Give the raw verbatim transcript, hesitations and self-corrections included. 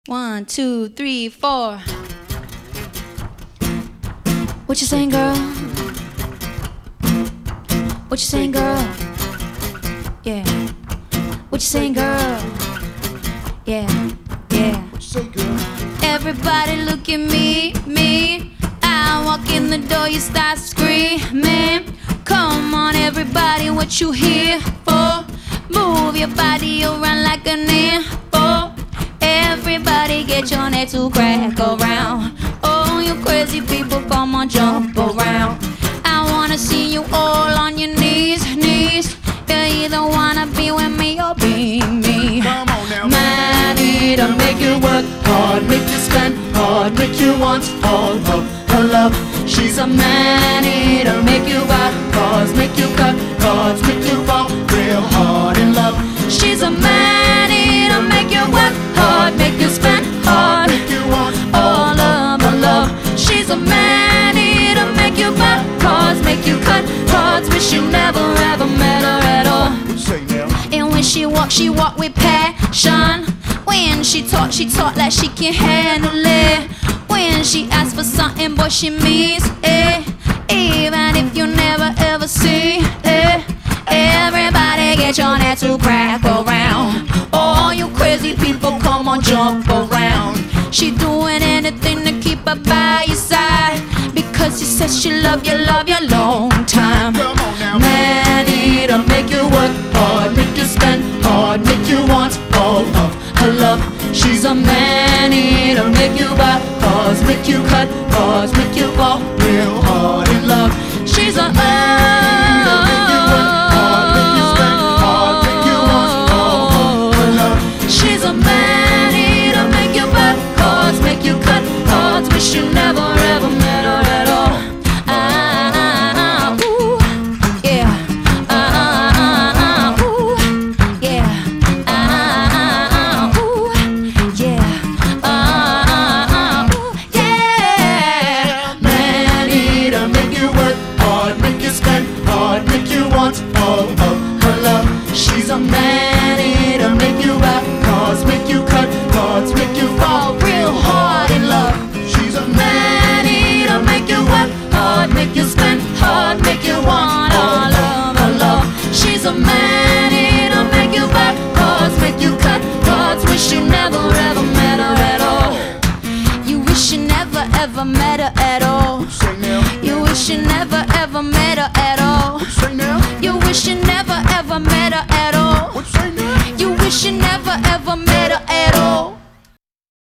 One, two, three, four. What you saying, girl? What you saying, girl? Yeah. What you saying, girl? Yeah, yeah. What you say, girl? Everybody look at me, me. I walk in the door, you start screaming. Come on, everybody, what you here for? Move your body around like an info. Everybody get your neck to crack around. Oh, you crazy people, come on, jump around. I wanna see you all on your knees, knees. You either wanna be with me or be me. Come on now. Man, it'll make you work hard, make you spend hard, make you want all of her love. She's a man, it'll make you buy cars, make you cut cards, make you fall real hard in love. She's a man, it'll make you work hard, make you spend hard, Make you want all of her love. She's a man, it'll make you buy cars, make you cut cards. Wish you never ever met her at all. What you say now? And when she walk, she walk with passion. When she talk, she talk like she can handle it. When she asks for something, boy, she means it. Even if you never ever see it. Everybody get your neck to crack around. All you crazy people, come on, jump around. She doing anything to keep her by your side, because she says she love you, love you long time. Come on now. Man, it'll make you work hard, make you spend hard, make you want all of her love. She's a man, it'll make you buy cars, make you cut cards, make you fall real hard in love. She's a She's a man, it'll make you buy cards, make you cut cards. Wish you never ever met her at all. Ah, ooh, yeah. Ah, ooh, yeah. Ah, ooh, yeah. Ah, ooh, yeah. Man, it'll make you work hard, make you spend hard, make you want all of her love. She's a man, it'll make you buy cars, make you cut cards, make you fall real hard in love. She's a Man, it'll make you work hard, make you spend hard, make you want all of her love. She's a man, it'll make you buy cars, make you cut cards. Wish you never ever met her at all. You wish you never ever met her at all. What you say now? You wish you never ever met her at all. What you say now? You wish you never ever met her at all. What you say now? You wish you never ever met her